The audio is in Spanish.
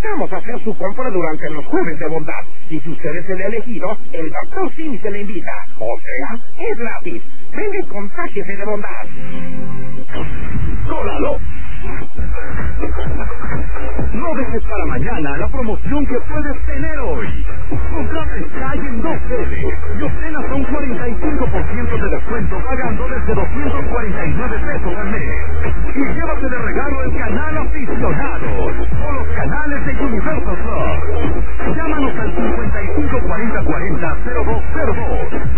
invitamos a hacer su compra durante los jueves de bondad. Y si usted es el elegido, el Dr. Simi se le invita. O sea, es gratis. Venga y contágiese de bondad. ¡Cólalo! No dejes para mañana la promoción que puedes tener hoy. Comprate Sky en 2 sedes y obtén hasta un 45% de descuento pagando desde 249 pesos al mes. Y llévate de regalo el canal Aficionados o los canales de Universal Plus. Llámanos al 554040-0202